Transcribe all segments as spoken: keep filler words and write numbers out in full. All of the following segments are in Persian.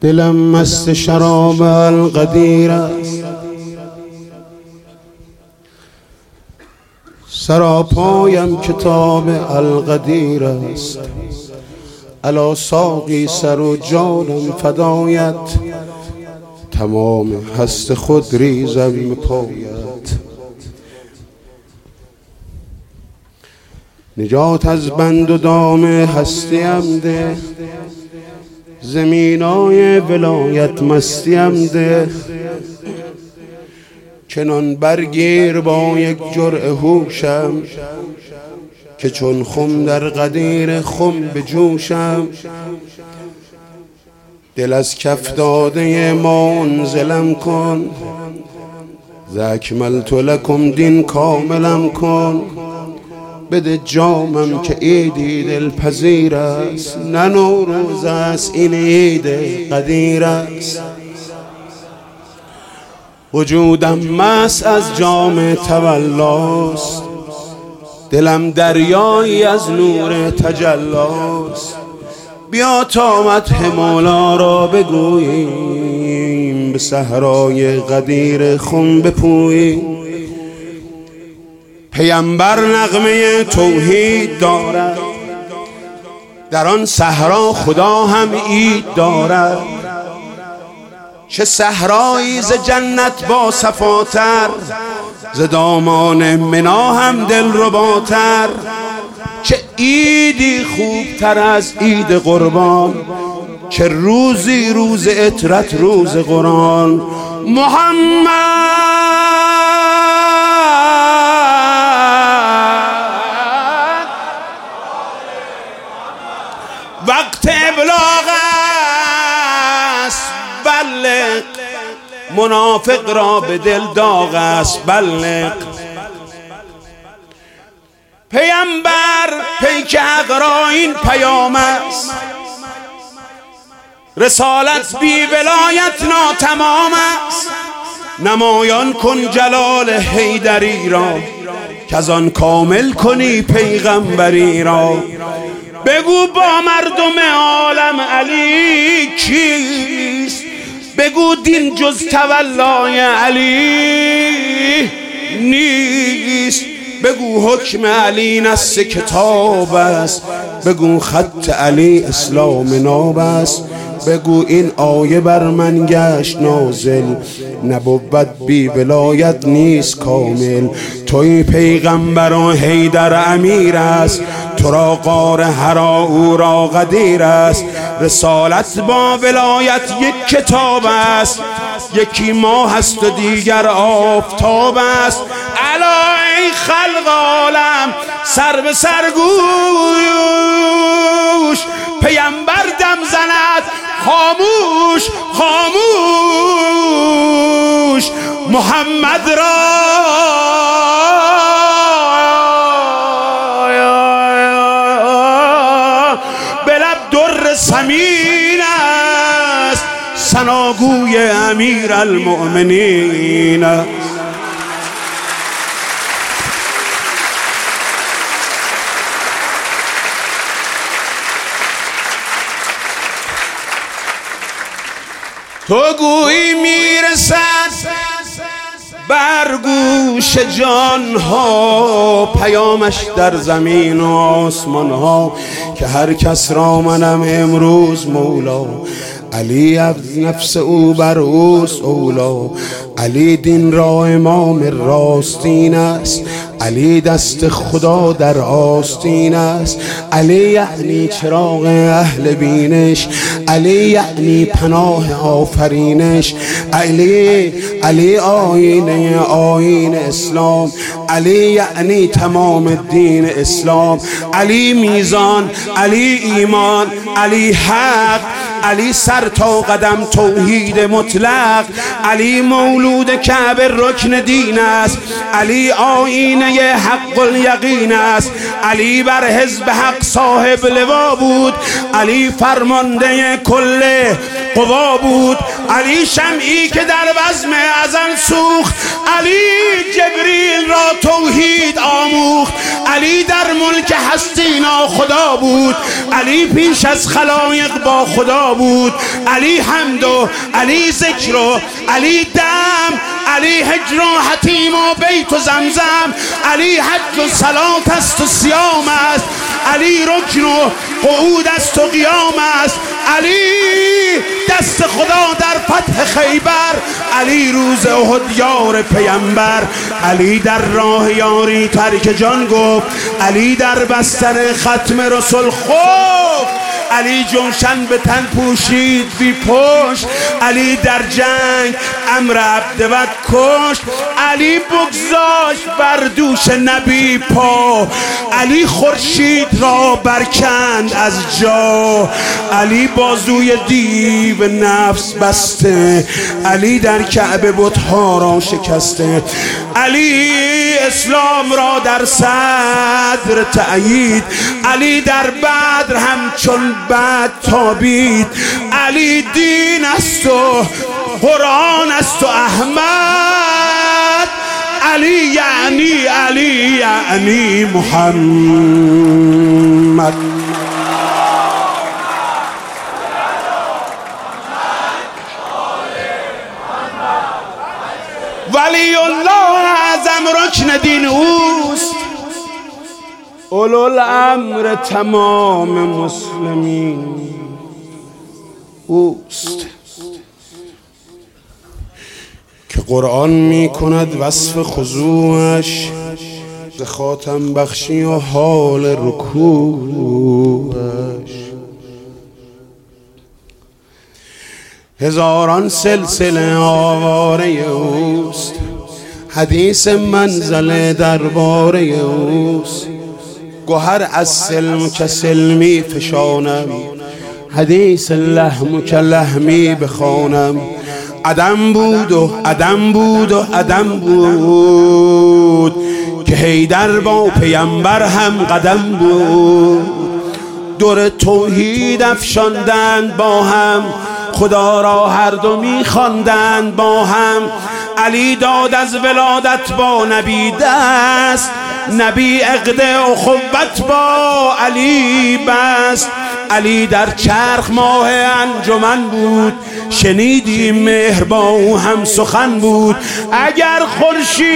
دلم مست شراب القدیر است، سراپایم کتاب القدیر است. الا ساقی سر و جانم فدایت، تمام هست خود ریزم به پایت. نجات از بند و دام هستیم ده، زمینای ولایت مستیم ده. چنان برگیر با یک جرعه هوشم، که چون خم در قدیر خم بجوشم. دل از کف داده منزلم کن، ذاکملت لکم دین کاملم کن. بده جامم که عیدی دلپذیر است، نه نوروز است این عید قدیر است. وجودم مست از جام تولاست، دلم دریایی از نور تجلاست. بیا تا مدح مولا را بگوییم، به صحرای قدیر خم بپوییم. پیامبر نغمه توحید دارد، در آن صحرا خدا هم عید دارد. چه صحرایی ز جنت با صفاتر، ز دامان منا هم دلرباتر. چه عیدی خوبتر از عید قربان، چه روزی روز عطرت روز قرآن. محمد وقت ابلاغ است، بلغ. منافق را به دل داغ است، بلغ. پیامبر پیک حق را این پیام است، رسالت بی ولایت ناتمام است. نمایان کن جلال حیدری را، که از آن کامل کنی پیغمبری را. بگو با مردم عالم علی کیست، بگو دین جز تولای علی نیست. بگو حکم علی نص کتاب است، بگو خط علی اسلام ناب است. بگو این آیه بر من گشت نازل، نبوت بی ولایت نیست کامل. توی پیغمبر و حیدر امیر است، تو را غار حرا او را قدیر است. رسالت با ولایت یک کتاب است، یکی ماه است و دیگر آفتاب است. الا ای خلق عالم سر به سر گوش، پیامبر دم زند خاموش خاموش. محمد را به لب در ثمین است، ثناگوی امیر المؤمنین. تو گویی میرسد بر گوش جان ها، پیامش در زمین و آسمان ها. که هر کس را منم امروز مولا، علی از نفس او بر اوست اولا. علی دین را امام راستین است، علی دست خدا در آستین است. علی یعنی چراغ اهل بینش، علی یعنی پناه آفرینش. علی علی آینه آیین اسلام، علی یعنی تمام دین اسلام. علی میزان، علی ایمان، علی حق، علی سر تا قدم توحید مطلق. علی مولود کعبه رکن دین است، علی آینه حق الیقین است. علی بر حزب حق صاحب لوا بود، علی فرمانده کل قوا بود. علی شمعی که در بزم ازل سوخت، علی جبریل را توحید آموخت. علی در ملک هستی ناخدا بود، علی پیش از خلایق با خدا بود. علی حمد و علی ذکر و علی دم، علی هجر و حتیم و بیت و زمزم، علی حج و صلات است و صیام است، علی رکن و قعود است و قیام است، علی دست خدا در فتح خیبر، علی روز احد یار پیمبر، علی در راه یاری ترک جان گفت، علی در بستر ختم رسول خفت، علی جوشن به تن پوشید بی پشت، علی در جنگ امر عبد بد کشت، علی بگذاشت بر دوش نبی پا، علی خورشید را برکند از جا، علی بازوی دیو نفس بسته، علی در کعبه بت‌ها را شکسته، علی اسلام را در صدر تأیید، علی در بدر همچون بعد تابید، علی دین است و قرآن است و احمد، علی یعنی علی یعنی محمد. ولی الله اعظم رکن دین اوست، اولوالامر تمام مسلمین اوست، که قرآن می کند وصف خضوعش، ز خاتم بخشی و حال رکوعش. هزاران سلسله آواره اوست، حدیث منزل درباره اوست. گوهر از سلم که سلمی فشانم، حدیث لحم که لحمی بخوانم. عدم بود و عدم بود و عدم بود، که حیدر با پیمبر هم قدم بود. دور توحید افشاندند با هم، خدا را هر دو می‌خواندند با هم. علی داد از ولادت با نبی دست، نبی عقد اخوت با علی بست. علی در چرخ ماه انجمن بود، شنیدیم مهر با او هم سخن بود. اگر خورشید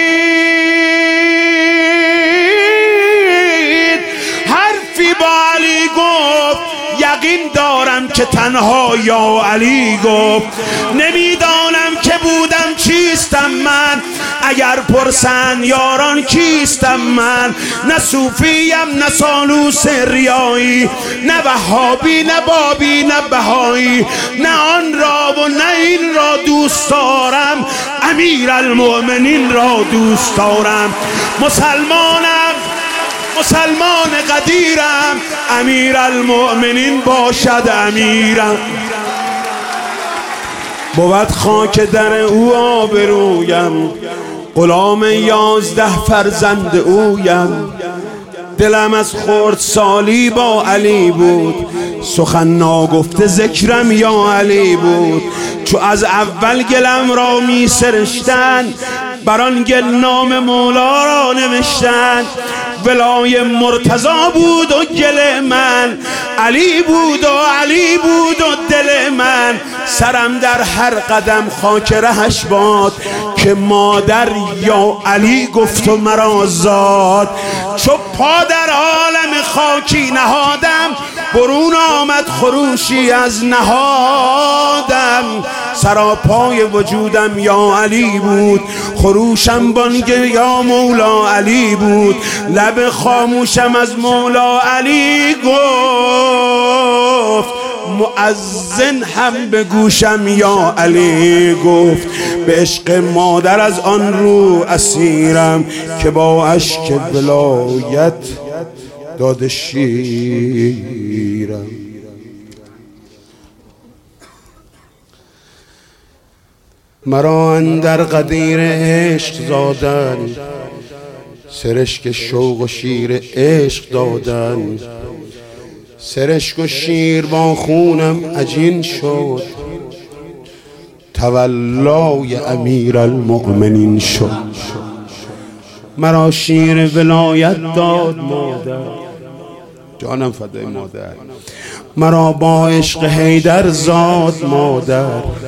حرفی با علی گفت، یقین دارم که تنها یا علی گفت. نمیدانم که بودم چیستم من، اگر پرسن یاران کیستم من. نه صوفیم نه سالوس ریایی، نه وهابی نه بابی نه بهایی، نه آن را و نه این را دوست دارم، امیر المؤمنین را دوست دارم. مسلمانم مسلمان قدیرم، امیر المؤمنین باشد امیرم. بود خاک در او آبرویم، غلام یازده فرزند اویم. دلم از خردسالی با علی بود، سخن ناگفته ذکرم یا علی بود. چو از اول گلم را می سرشتن، بران گل نام مولا را نوشتن. ولای مرتضا بود و گل من، علی بود و علی بود و دل من. سرم در هر قدم خاک رهش باد، که مادر یا علی گفت و مرا زاد. چو پا در عالم خاکی نهادم، برون آمد خروشی از نهادم. سراپای وجودم یا علی بود، خروشم بانگ یا مولا علی بود. لب خاموشم از مولا علی گفت، مؤذن هم به گوشم یا علی گفت. به عشق مادر از آن رو اسیرم، که با اشک ولایت داد شیرم. مرا اندر قدیر عشق زادن، سرشک شوق و شیر عشق دادن. سرشک و شیر با خونم عجین شد، تولای امیر المؤمنین شد. مرا شیر ولایت داد مادر، جانم فدای مادر. مرا با عشق حیدر زاد مادر.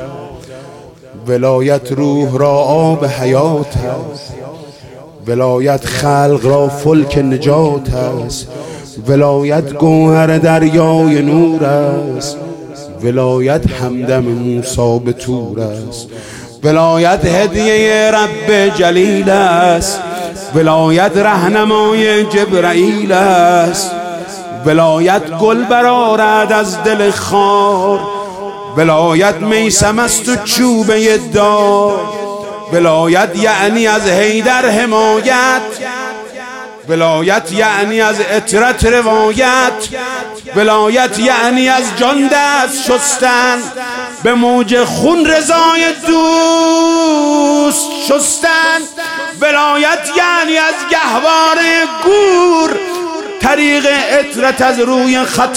ولایت روح را آب حیات است، ولایت خلق را فلک نجات است، ولایت گوهر دریای نور است، ولایت همدم موسی به طور است، ولایت هدیه رب جلیل است، ولایت رهنمای جبرائیل است، ولایت گل برآرد از دل خار، ولایت میسم است و چوبه دار، ولایت یعنی از حیدر حمایت، ولایت یعنی از عطرت روایت، ولایت یعنی از جان دست شستن، به موج خون رضای دوست شستن، ولایت یعنی از گهواره گور طریق عطرت از روی خط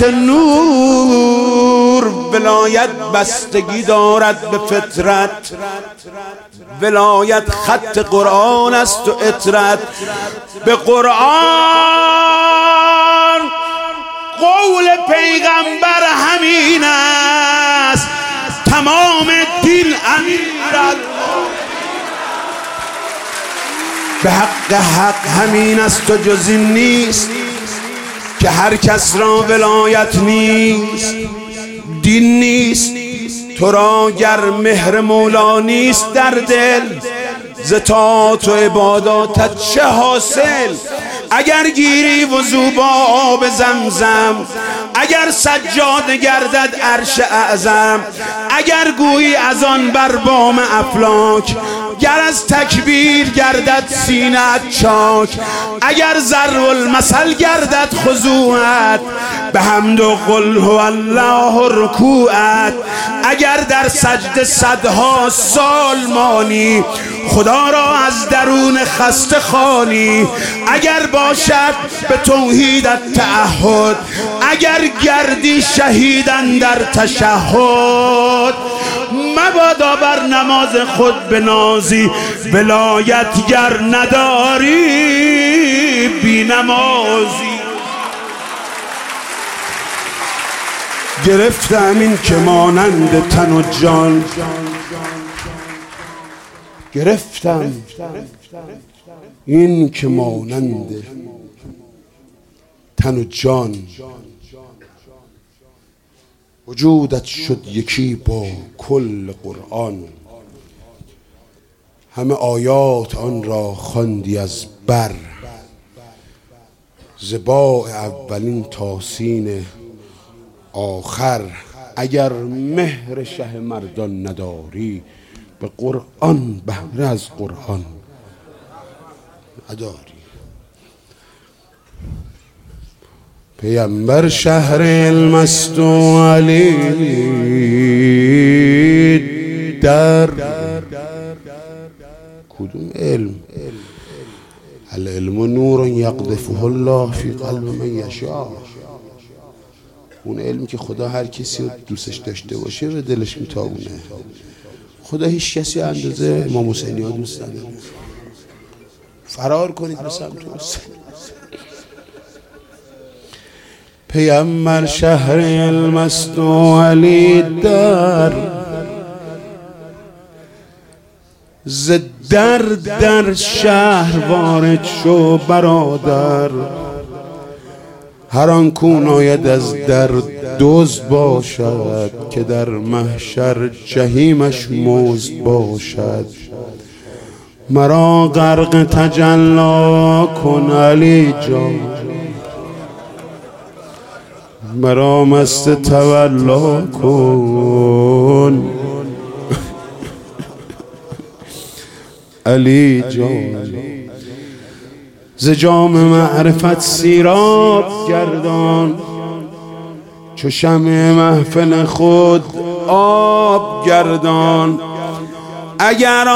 نور، ولایت بستگی دارد به فطرت، ولایت خط قرآن است و عطرت به قرآن، قول پیغمبر همین است، تمام دین امیر به حق حق همین است و جز این نیست که هر کس را ولایت نیست، دین نیست. تو را گر مهر مولا نیست در دل، ز طاعات و عباداتت چه حاصل؟ اگر گیری وضو با آب زمزم، اگر سجاده گردد عرش اعظم، اگر گویی از آن بر بام افلاک، گر از تکبیر گردد سینه‌ات چاک، اگر ضرب المثل گردد خضوعت، به حمد و قل هو الله رکوعت، اگر در سجده صدها سال مانی، خدا را از درون خسته خوانی، اگر باشد به توحیدت تعهد، اگر گردی شهیدن در تشهد، مبادا بر نماز خود بنازی، ولایت گر نداری بی نمازی. گرفتم این که مانند تن و جان، گرفتم این که مانند تن و جان، وجودت شد یکی با کل قرآن، همه آیات آن را خواندی از بر، ز باء اولین تا سین آخر. اگر مهر شه مردان نداری، به قرآن بهره از قرآن نداری. پیامبر شهر علم است و علی در کدوم علم؟ العلم نور یقذفه الله فی قلب من یشاء. اون علمی که خدا هر کسی رو دوستش داشته باشه رو دلش میتابونه. خدا هیچ کسی اندازه امام حسینی ها دوست نداره. فرار کنید به سمت حسین. پیامبر شهر علم است و علی در، ز در در شهر وارد شو برادر، هر آن کو ناید از در دزد باشد، که در محشر جهیمش مزد باشد. مرا غرق تجلا کن علی جان، مرا مست تولا کن علی جان. ز جام معرفت سیراب گردان، چو شمع محفل خود آب گردان. اگر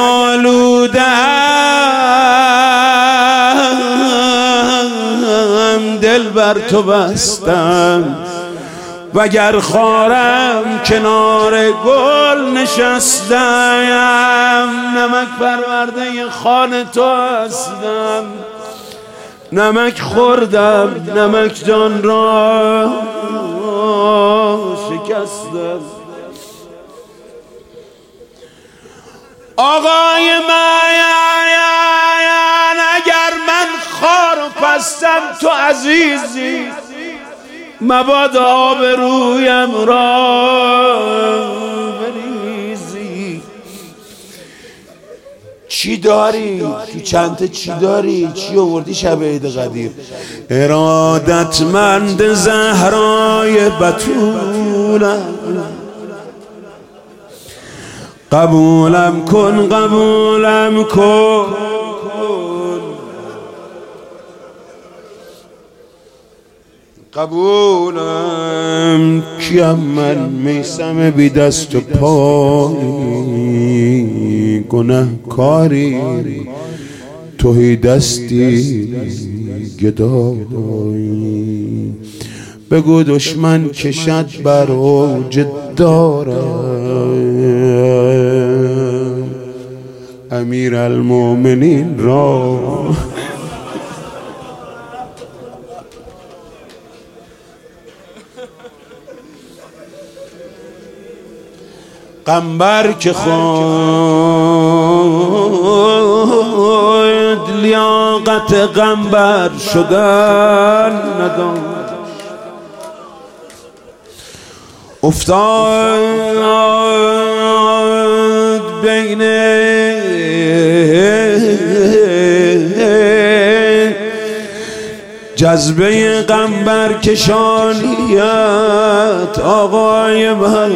آلودم دل بر تو بستم، وگر خارم کنار گل نشستم، نمک پرورده خوان تو هستم، نمک خوردم نمک جان را شکستم. آقای من اگر من خار و پستم تو عزیزی، مبادا آبرویم را بریزی. چی داری؟ تو چنته چی داری؟ چی آوردی شب عید قدیر؟ ارادتمند زهرای بتولم، قبولم کن قبولم کن. قبولم کیم من میسم بی دست و پای، گناه کاری توهی دستی گدایی. بگو دشمن کشد بر اوج دارم، امیر المومنین را قنبر که خود لیاقت قنبر شدن نداشت، افتاد بین جذبه قنبر کشانیت. آقای من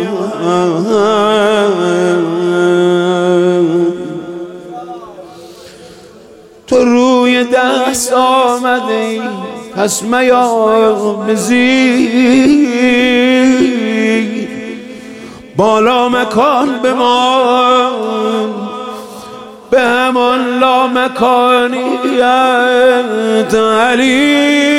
تو روی دست آمده ای، پس میامزی بالا مکان بمان، به همان لامکانیت علی